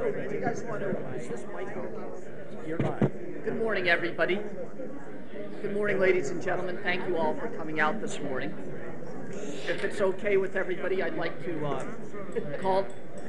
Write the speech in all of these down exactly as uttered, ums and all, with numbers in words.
So, do you guys want to, is this mic on? You're live. Good morning, everybody. Good morning, ladies and gentlemen. Thank you all for coming out this morning. If it's okay with everybody, I'd like to uh, call...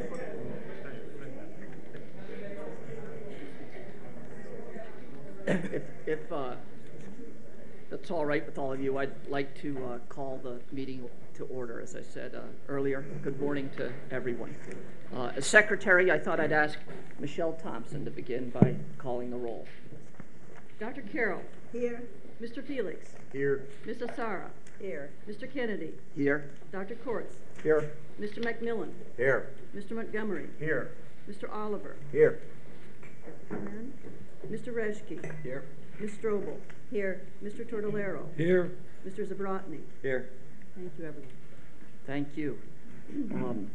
if if uh, that's all right with all of you, I'd like to uh, call the meeting to order, as I said uh, earlier. Good morning to everyone. Uh, as secretary, I thought I'd ask Michelle Thompson to begin by calling the roll. Doctor Carroll. Here. Mister Felix. Here. Miss Asara. Here. Mister Kennedy. Here. Doctor Kortz. Here. Mister McMillan. Here. Mister Montgomery. Here. Mister Oliver. Here. Amen. Mister Reschke. Here. Miss Strobel. Here. Mister Tortolero. Here. Mister Zabrotny. Here. Thank you, everyone. Thank you. Um,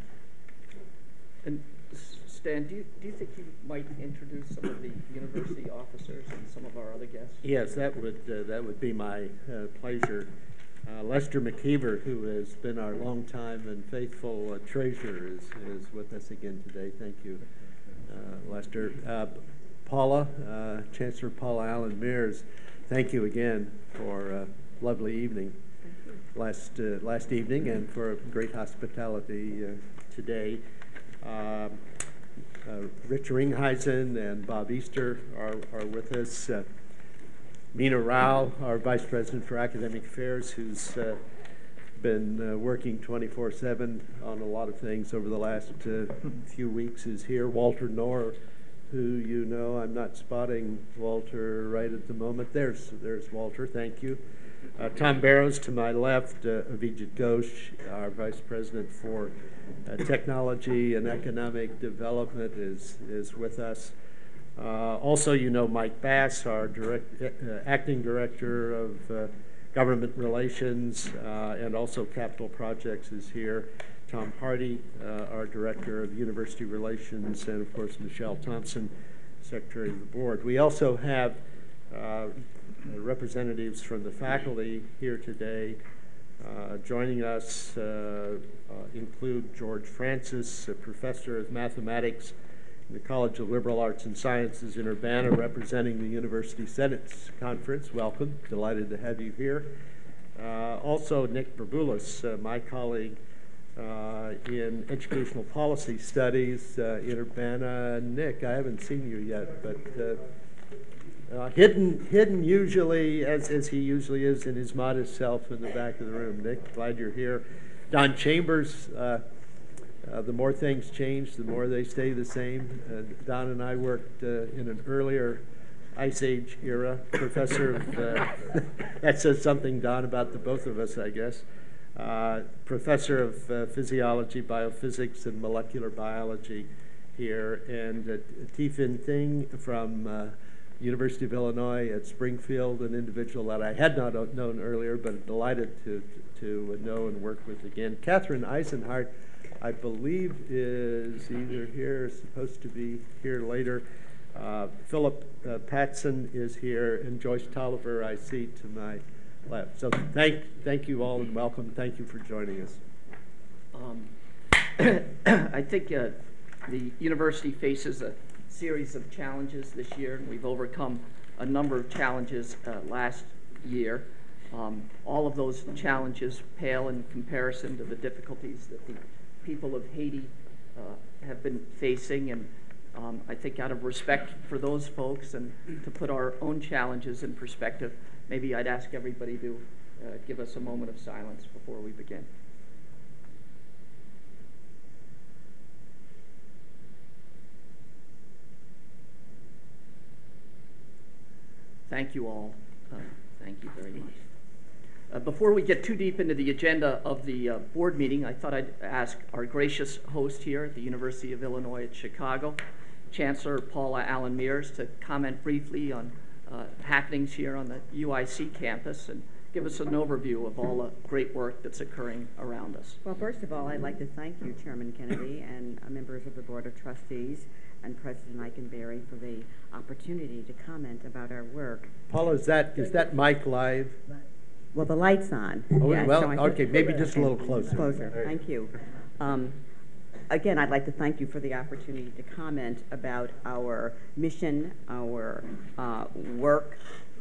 and Stan, do you, do you think you might introduce some of the university officers and some of our other guests? Yes, that would uh, that would be my uh, pleasure. Uh, Lester McKeever, who has been our longtime and faithful uh, treasurer, is, is with us again today. Thank you, uh, Lester. Uh, Paula, uh, Chancellor Paula Allen Mears, thank you again for a lovely evening last uh, last evening and for great hospitality uh, today. Uh, uh, Rich Ringheisen and Bob Easter are, are with us. Uh, Meena Rao, our Vice President for Academic Affairs, who's uh, been uh, working twenty-four seven on a lot of things over the last uh, few weeks, is here. Walter Knorr, who you know, I'm not spotting Walter right at the moment. There's, there's Walter, thank you. Uh, Tom Barrows to my left, uh, Avijit Ghosh, our Vice President for uh, Technology and Economic Development, is, is with us. Uh, also, you know Mike Bass, our direct, uh, Acting Director of uh, Government Relations uh, and also Capital Projects, is here. Tom Hardy, uh, our Director of University Relations, and of course Michelle Thompson, Secretary of the Board. We also have uh, representatives from the faculty here today. Uh, joining us uh, uh, include George Francis, a professor of mathematics in the College of Liberal Arts and Sciences in Urbana, representing the University Senate's Conference. Welcome, delighted to have you here. Uh, also Nick Berboulis, uh, my colleague uh, in Educational Policy Studies uh, in Urbana. Nick, I haven't seen you yet, but uh, Uh, hidden, hidden usually, as, as he usually is, in his modest self in the back of the room. Nick, glad you're here. Don Chambers, uh, uh, the more things change, the more they stay the same. Uh, Don and I worked uh, in an earlier Ice Age era. Professor of, uh, that says something, Don, about the both of us, I guess. Uh, professor of uh, Physiology, Biophysics, and Molecular Biology here. And uh, Tifin Thing from uh, University of Illinois at Springfield, an individual that I had not known earlier, but delighted to, to know and work with again. Catherine Eisenhart, I believe, is either here or supposed to be here later. Uh, Philip uh, Patson is here, and Joyce Tolliver I see to my left. So thank, thank you all and welcome. Thank you for joining us. Um, I think uh, the university faces a series of challenges this year, and we've overcome a number of challenges uh, last year. Um, all of those challenges pale in comparison to the difficulties that the people of Haiti uh, have been facing, and um, I think out of respect for those folks and to put our own challenges in perspective, maybe I'd ask everybody to uh, give us a moment of silence before we begin. Thank you all. Uh, thank you very much. Uh, before we get too deep into the agenda of the uh, board meeting, I thought I'd ask our gracious host here at the University of Illinois at Chicago, Chancellor Paula Allen Mears, to comment briefly on uh, happenings here on the U I C campus and give us an overview of all the great work that's occurring around us. Well, first of all, I'd like to thank you, Chairman Kennedy, and uh, members of the Board of Trustees, and President Eikenberry for the opportunity to comment about our work. Paula, is that is that mic live? Well, the light's on. Oh, yeah, well, so okay, maybe just a little closer. Closer, thank you. Um, again, I'd like to thank you for the opportunity to comment about our mission, our uh, work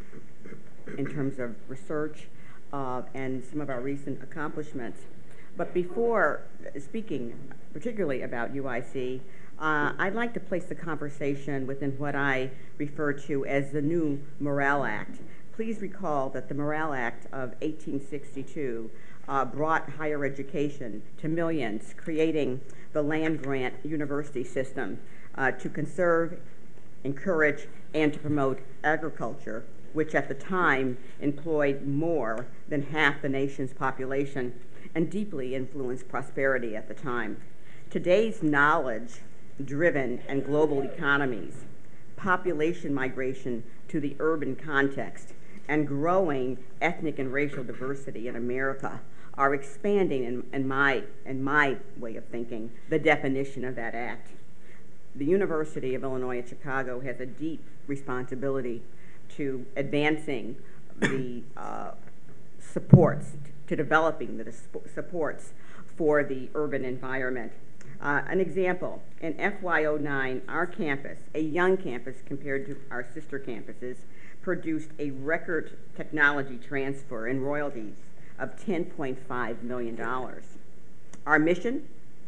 in terms of research, uh, and some of our recent accomplishments. But before speaking particularly about U I C, uh, I'd like to place the conversation within what I refer to as the new Morale Act. Please recall that the Morale Act of eighteen sixty-two uh, brought higher education to millions, creating the land-grant university system uh, to conserve, encourage, and to promote agriculture, which at the time employed more than half the nation's population and deeply influenced prosperity at the time. Today's knowledge-driven and global economies, population migration to the urban context, and growing ethnic and racial diversity in America are expanding, in, in, my, in my way of thinking, the definition of that act. The University of Illinois at Chicago has a deep responsibility to advancing the uh, supports, to developing the supports for the urban environment. Uh, an example, in F Y oh nine, our campus, a young campus compared to our sister campuses, produced a record technology transfer in royalties of ten point five million dollars. Our mission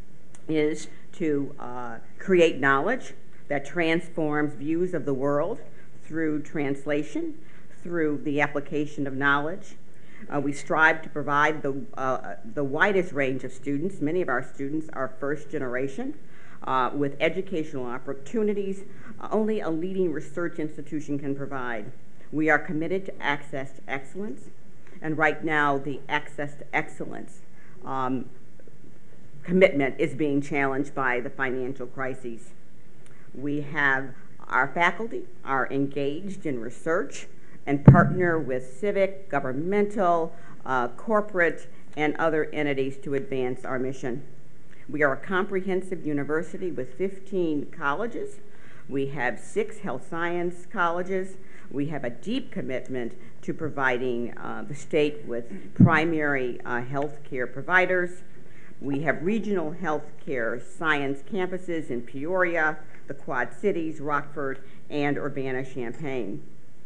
is to uh, create knowledge that transforms views of the world through translation, through the application of knowledge. Uh, we strive to provide the, uh, the widest range of students. Many of our students are first generation uh, with educational opportunities uh, only a leading research institution can provide. We are committed to access to excellence, and right now the access to excellence um, commitment is being challenged by the financial crises. We have our faculty are engaged in research and partner with civic, governmental, uh, corporate, and other entities to advance our mission. We are a comprehensive university with fifteen colleges. We have six health science colleges. We have a deep commitment to providing uh, the state with primary uh, health care providers. We have regional health care science campuses in Peoria, the Quad Cities, Rockford, and Urbana-Champaign.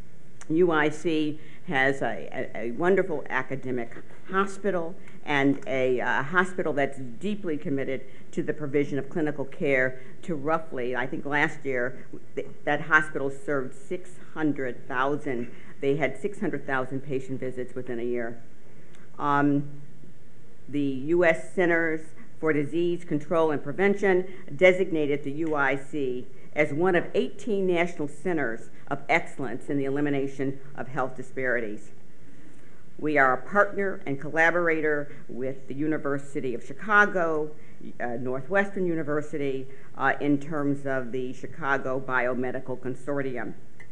U I C has a, a, a wonderful academic hospital and a uh, hospital that's deeply committed to the provision of clinical care to roughly, I think last year, th that hospital served six hundred thousand, they had six hundred thousand patient visits within a year. Um, the U S Centers for Disease Control and Prevention designated the U I C as one of eighteen national centers of excellence in the elimination of health disparities. We are a partner and collaborator with the University of Chicago, uh, Northwestern University, uh, in terms of the Chicago Biomedical Consortium.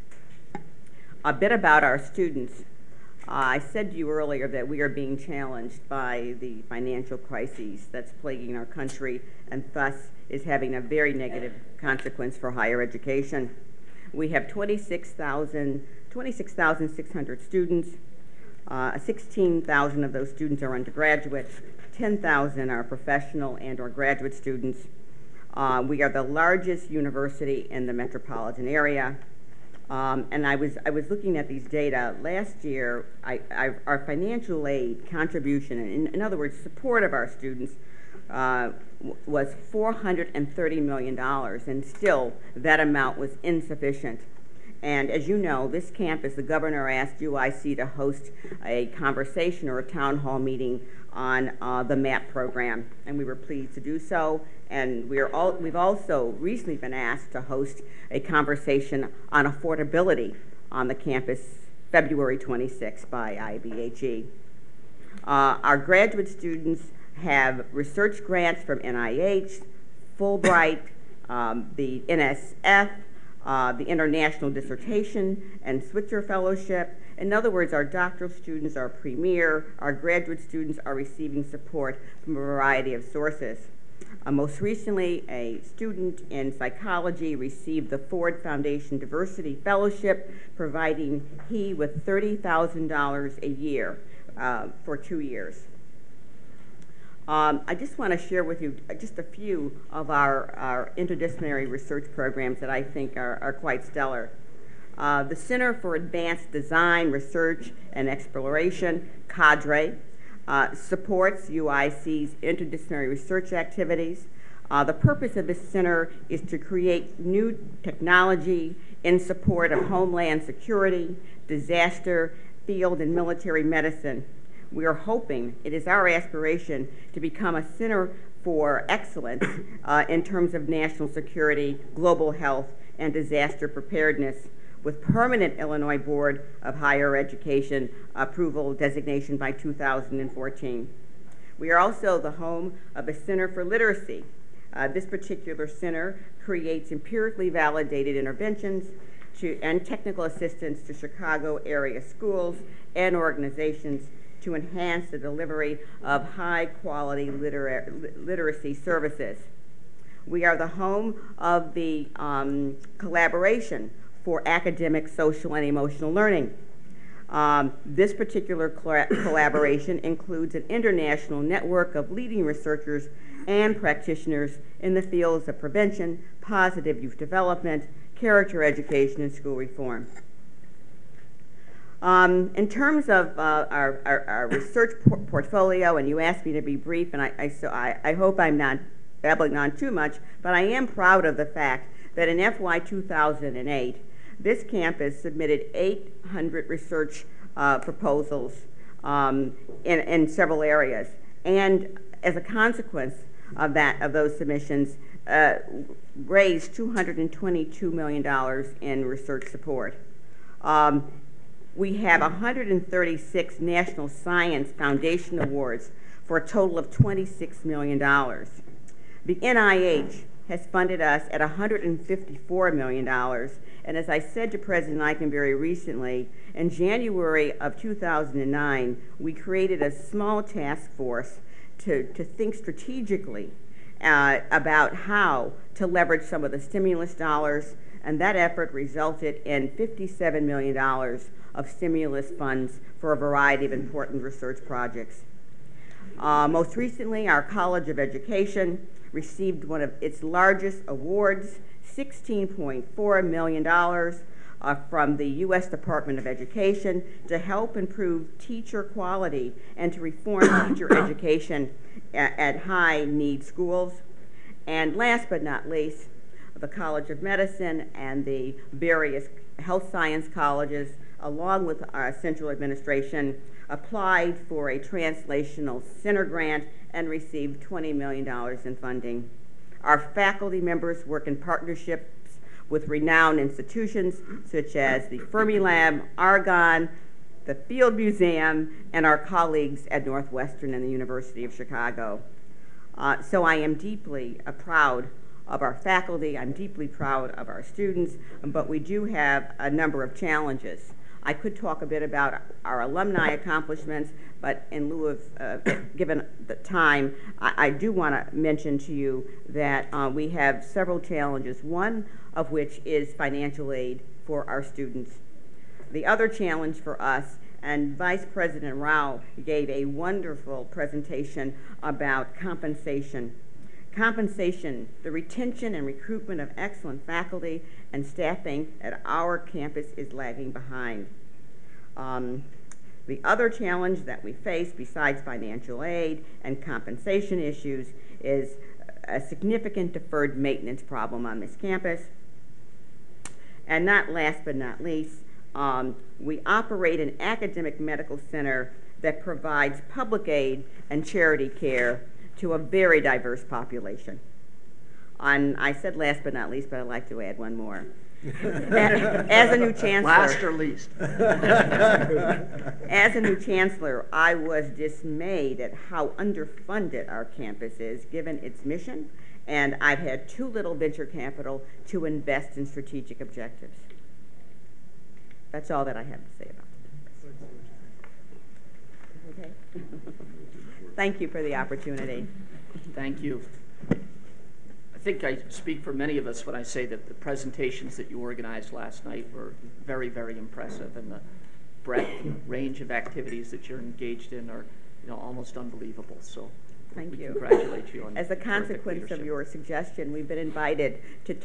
A bit about our students. Uh, I said to you earlier that we are being challenged by the financial crises that's plaguing our country and thus is having a very negative consequence for higher education. We have twenty-six thousand six hundred students. Uh, sixteen thousand of those students are undergraduate. ten thousand are professional and or graduate students. Uh, we are the largest university in the metropolitan area. Um, and I was, I was looking at these data. Last year, I, I, our financial aid contribution, in, in other words, support of our students, uh, was four hundred thirty million dollars, and still that amount was insufficient. And as you know, this campus, the governor asked U I C to host a conversation or a town hall meeting on uh, the MAP program, and we were pleased to do so. And we are all, we've also recently been asked to host a conversation on affordability on the campus February twenty-sixth by I B H E. Uh, our graduate students have research grants from N I H, Fulbright, um, the N S F, uh, the International Dissertation and Switzer Fellowship. In other words, our doctoral students are premier, our graduate students are receiving support from a variety of sources. Uh, most recently, a student in psychology received the Ford Foundation Diversity Fellowship, providing he with thirty thousand dollars a year uh, for two years. Um, I just want to share with you just a few of our, our interdisciplinary research programs that I think are, are quite stellar. Uh, the Center for Advanced Design, Research, and Exploration, CADRE, uh, supports U I C's interdisciplinary research activities. Uh, the purpose of this center is to create new technology in support of homeland security, disaster, field, and military medicine. We are hoping, it is our aspiration, to become a center for excellence uh, in terms of national security, global health, and disaster preparedness, with permanent Illinois Board of Higher Education approval designation by two thousand fourteen. We are also the home of a Center for Literacy. Uh, this particular center creates empirically validated interventions to, and technical assistance to Chicago area schools and organizations to enhance the delivery of high-quality liter literacy services. We are the home of the um, collaboration for academic, social, and emotional learning. Um, this particular collaboration includes an international network of leading researchers and practitioners in the fields of prevention, positive youth development, character education, and school reform. Um, in terms of uh, our, our, our research por portfolio, and you asked me to be brief, and I, I, so I, I hope I'm not babbling on too much, but I am proud of the fact that in F Y two thousand eight, this campus submitted eight hundred research uh, proposals um, in, in several areas. And as a consequence of that, of those submissions, uh, raised two hundred twenty-two million dollars in research support. Um, We have one hundred thirty-six National Science Foundation Awards for a total of twenty-six million dollars. The N I H has funded us at one hundred fifty-four million dollars, and as I said to President Eikenberry recently, in January of two thousand nine, we created a small task force to, to think strategically uh, about how to leverage some of the stimulus dollars, and that effort resulted in fifty-seven million dollars of stimulus funds for a variety of important research projects. Uh, most recently, our College of Education received one of its largest awards, sixteen point four million dollars uh, from the U S Department of Education to help improve teacher quality and to reform teacher education at, at high-need schools. And last but not least, the College of Medicine and the various health science colleges, along with our central administration, applied for a translational center grant and received twenty million dollars in funding. Our faculty members work in partnerships with renowned institutions such as the Fermilab, Argonne, the Field Museum, and our colleagues at Northwestern and the University of Chicago. Uh, so I am deeply uh, proud of our faculty, I'm deeply proud of our students, but we do have a number of challenges. I could talk a bit about our alumni accomplishments, but in lieu of, uh, given the time, I, I do want to mention to you that uh, we have several challenges, one of which is financial aid for our students. The other challenge for us, and Vice President Rao gave a wonderful presentation about compensation. Compensation, the retention and recruitment of excellent faculty and staffing at our campus is lagging behind. Um, the other challenge that we face besides financial aid and compensation issues is a significant deferred maintenance problem on this campus. And not last but not least, um, we operate an academic medical center that provides public aid and charity care to a very diverse population. On, I said last but not least, but I'd like to add one more. As a new chancellor, Last or least. as a new chancellor, I was dismayed at how underfunded our campus is given its mission, and I've had too little venture capital to invest in strategic objectives. That's all that I have to say about it. Okay. Thank you for the opportunity. Thank you. I think I speak for many of us when I say that the presentations that you organized last night were very, very impressive, and the breadth and range of activities that you're engaged in are, you know, almost unbelievable. So Thank we you. congratulate you on As a terrific consequence of leadership. your suggestion, we've been invited to